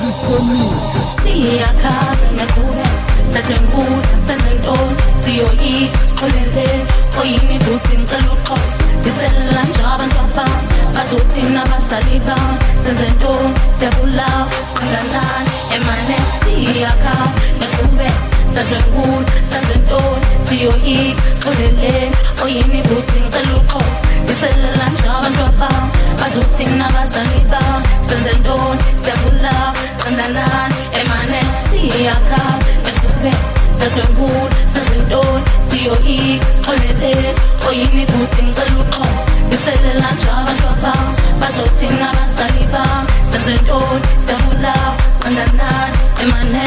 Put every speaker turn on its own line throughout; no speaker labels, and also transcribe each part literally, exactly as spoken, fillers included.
siyakhala nakuwe sadlenguda sendentoni siyoyika sipholele oyini buthi ngicela uxolo ngicela nje abantu abami bazothina basaliva senzentoni siyabulawa kanganani emane siyakhala nakuwe sadlenguda sendentoni siyoyika sipholele oyini buthi ngicela uxolo ngicela nje abantu abami bazothina basaliva senzentoni siyabulawa kanganani emane siyakhala nakuwe sadlenguda sendentoni siyoyika sipholele oyini buthi ngicela uxolo ngicela nje abantu abami bazothina basaliva senzentoni siyabulawa kanganani emane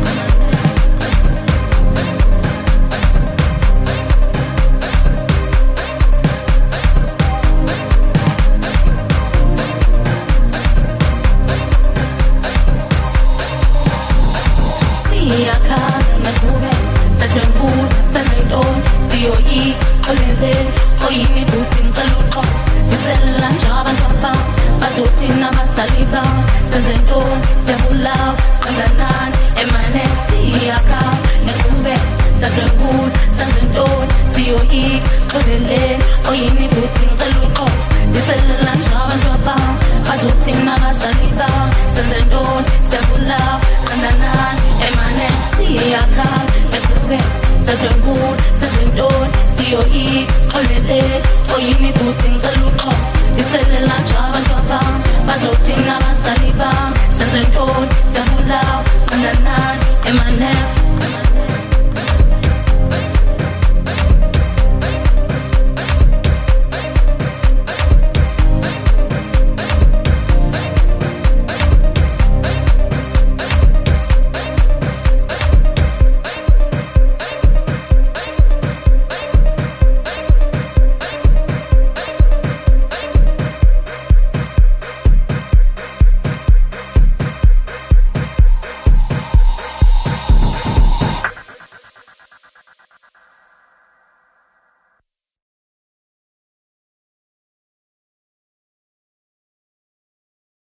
siyakhala nakuwe sadlenguda sendentoni siyoyika sipholele oyini buthi ngicela uxolo ngicela nje abantu abami bazothina basaliva senzentoni siyabulawa kanganani emane siyakhala nakuwe sadlenguda sendentoni siyoyika sipholele oyini buthi ngicela uxolo ngicela nje abantu abami bazothina basaliva senzentoni siyabulawa kanganani emane siyakhala nakuwe sadlenguda sendentoni siyoyika sipholele oyini buthi ngicela uxolo ngicela nje abantu abami